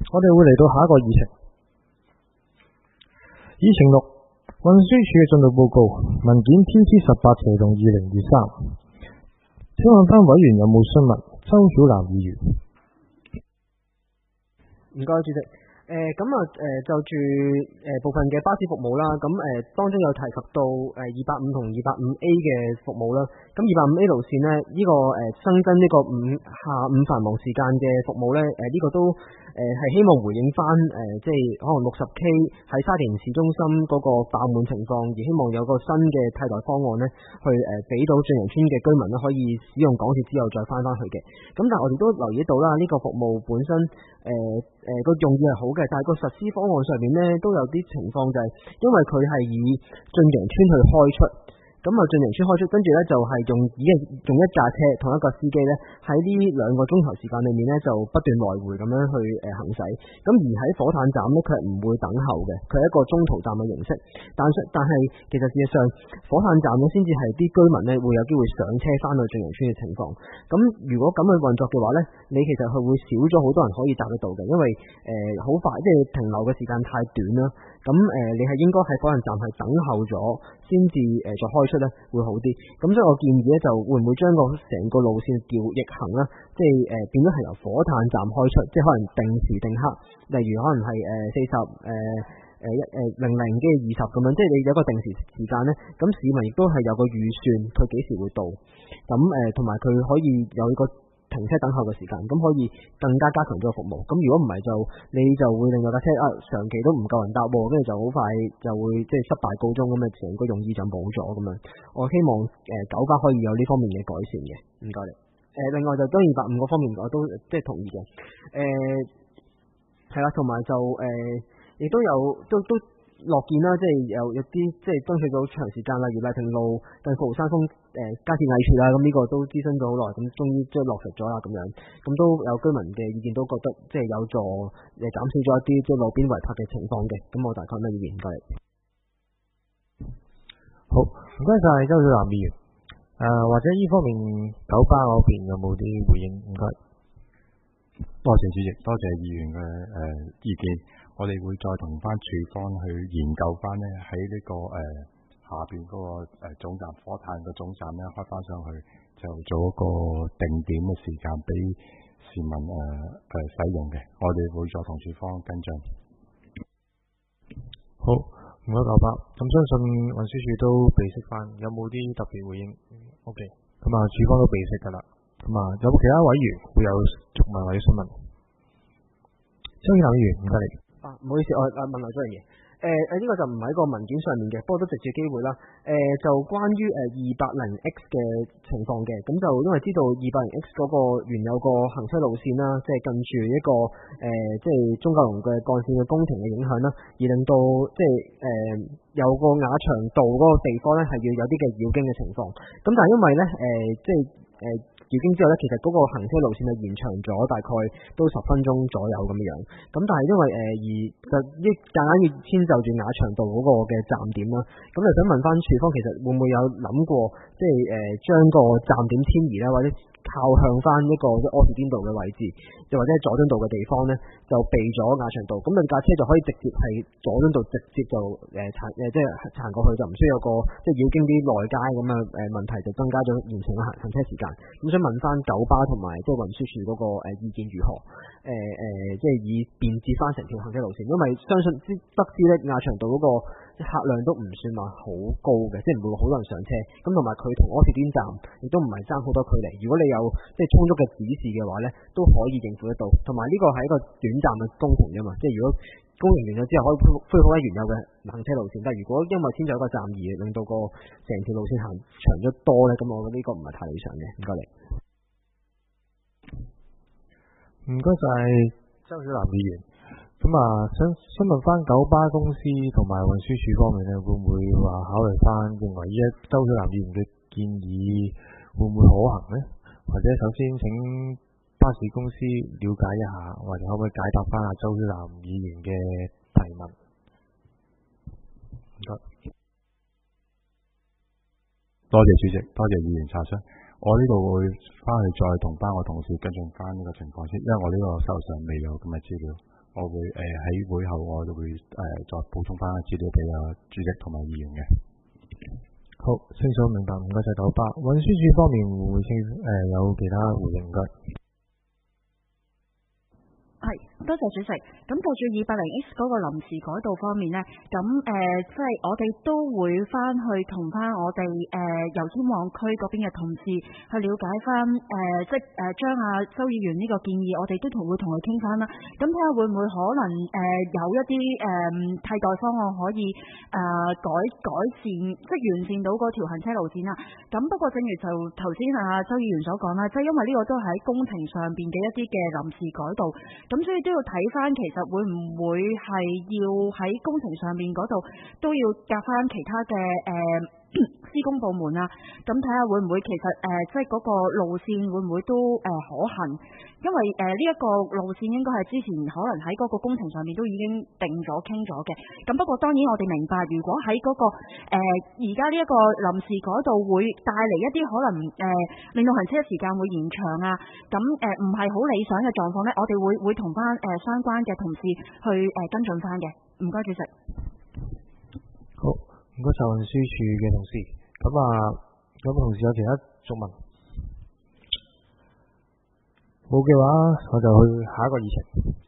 我哋會嚟到下一個議程。議程6，運輸署嘅進度報告，文件 TT18/2023。請問翻委員有冇詢問？周曉南議員。 唔該，主席。就住部分嘅巴士服務啦，當中有提及到250同250A 嘅服務啦。咁250A 路線呢，呢個新增呢個下午繁忙時間嘅服務呢，呢個都係希望回應翻即係可能60K 喺沙田市中心嗰個爆滿情況，而希望有個新嘅替代方案呢，去俾到駿洋邨嘅居民呢可以使用港鐵之後再翻去嘅。咁但係我哋都留意到啦，呢個服務本身個用意係好嘅，但係個實施方案上面呢都有啲情況就係因為佢係以駿洋邨去開出。駿洋邨開出，跟住呢就係用一架車同一個司機呢喺呢2個鐘頭時間裏面呢就不斷來回咁樣去行駛。咁而喺火炭站呢，佢係唔會等候嘅，佢係一個中途站嘅形式。但係其實事實上，火炭站呢先至係啲居民呢會有機會上車翻去駿洋邨嘅情況。咁如果咁去運作嘅話呢，你其實佢會少咗好多人可以搭得到嘅，因為好快即係停留嘅時間太短啦。咁你係應該喺火炭站係等候咗先至再開出咧會好啲。咁所以我建議咧就會唔會將個成個路線調逆行啦，即係變咗係由火炭站開出，即係可能定時定刻，例如可能係40、00跟住20咁樣，即係你有個定時時間咧，咁市民亦都係有個預算佢幾時會到，咁同埋佢可以有一個停車等候嘅時間，咁可以更加加強咗個服務。咁如果唔係就你就會令到架車長期都唔夠人搭，跟住就好快就會即係失敗告終咁啊，成個用意就冇咗咁樣。我希望九巴可以有呢方面嘅改善嘅，唔該你。另外就當然150個方面我都即係同意嘅。係啦，同埋就亦都有都樂見啦，即係有啲即係爭取到長時間，例如麗屏路近富豪山峰加設藝處啦，咁呢個都諮詢咗好耐，咁終於即係落實咗啦咁樣，咁都有居民嘅意見都覺得即係有助減少咗一啲即係路邊違泊嘅情況嘅，咁我大概咩意見？唔該。 好，唔該晒周曉南議員。或者呢方面九巴嗰邊有冇啲回應？唔該。 多謝主席，多謝議員嘅意見。我哋會再同翻處方去研究翻呢，喺呢個下邊嗰個總站火炭嘅總站呢開翻上去，就做一個定點嘅時間俾市民使用嘅。我哋會再同處方跟進。 好，唔該九巴。咁相信運輸署都備悉翻，有冇啲特別回應 ？OK， 咁處方都備悉噶啦。咁有冇其他委員會有詢問或者詢問？周曉南議員，唔該你。 唔好意思，我問漏咗樣嘢。呢個就唔喺個文件上面嘅，不過都藉住機會啦。就關於280X 嘅情況嘅，咁就因為知道280X 嗰個原有個行車路線啦，即係近住一個即係中九龍嘅幹線嘅工程嘅影響啦，而令到即係有個雅翔道嗰個地方咧係要有啲嘅繞經嘅情況。咁但係因為咧即係繞經之後咧，其實嗰個行車路線係延長咗大概都10分鐘左右咁樣。咁但係因為而就夾硬要遷就住雅翔道嗰個嘅站點啦，咁就想問翻處方，其實會唔會有諗過即係將個站點遷移咧，或者靠向翻一個即係柯士甸道嘅位置，又或者係佐敦道嘅地方咧，就避咗雅翔道，咁你架車就可以直接係佐敦道直接就即係行過去，就唔需要有個即係繞經啲內街咁嘅問題，就增加咗延長嘅行車時間。咁想問翻九巴同埋即係運輸署嗰個意見如何？即係以便捷翻成條行車路線，因為相信得知咧雅翔道嗰個客量都唔算話好高嘅，即係唔會好多人上車。咁同埋佢同柯士甸站亦都唔係爭好多距離。如果你有即係充足嘅指示嘅話咧，都可以應付得到。同埋呢個係一個短暫嘅工程啫嘛，即係如果工程完咗之後可以恢復翻原有嘅行車路線，但係如果因為遷就一個站而令到個成條路線行長咗多咧，咁我覺得呢個唔係太理想嘅。唔該你。 唔該晒周曉南議員。咁想問翻九巴公司同埋運輸署方面咧，會唔會話考慮翻認為依一周曉南議員嘅建議會唔會可行呢？或者首先請巴士公司了解一下，或者可唔可以解答翻阿周曉南議員嘅提問？唔該。 多謝主席，多謝議員查詢。我呢度會翻去再同翻我同事跟進翻呢個情況先，因為我呢個手上未有咁嘅資料，我我會喺會後我就會再補充翻資料俾主席同埋議員嘅。 好，清楚明白，唔該晒98。運輸署方面會有其他回應唔該。 係，多謝主席。咁就住280X 嗰個臨時改道方面呢，咁即係我哋都會翻去同翻我哋油尖旺區嗰邊嘅同事去了解翻即係將周議員呢個建議，我哋都會同佢傾翻啦。咁睇下會唔會可能有一啲替代方案可以改善，即係完善到嗰條行車路線啦。咁不過正如就頭先周議員所講啦，即係因為呢個都係喺工程上邊嘅一啲嘅臨時改道。咁所以都要睇翻，其實會唔會係要喺工程上面嗰度都要夾翻其他嘅施工部門啊？咁睇下會唔會其實即係嗰個路線會唔會都可行？因為呢一個路線應該係之前可能喺嗰個工程上面都已經定咗傾咗嘅。咁不過當然我哋明白，如果喺嗰個而家呢一個臨時改道會帶嚟一啲可能令到行車時間會延長啊，咁唔係好理想嘅狀況呢，我哋會同翻相關嘅同事去跟進翻嘅。唔該主席。 好，唔該晒運輸署嘅同事。咁同事有其他質問？冇嘅話，我就去下一個議程。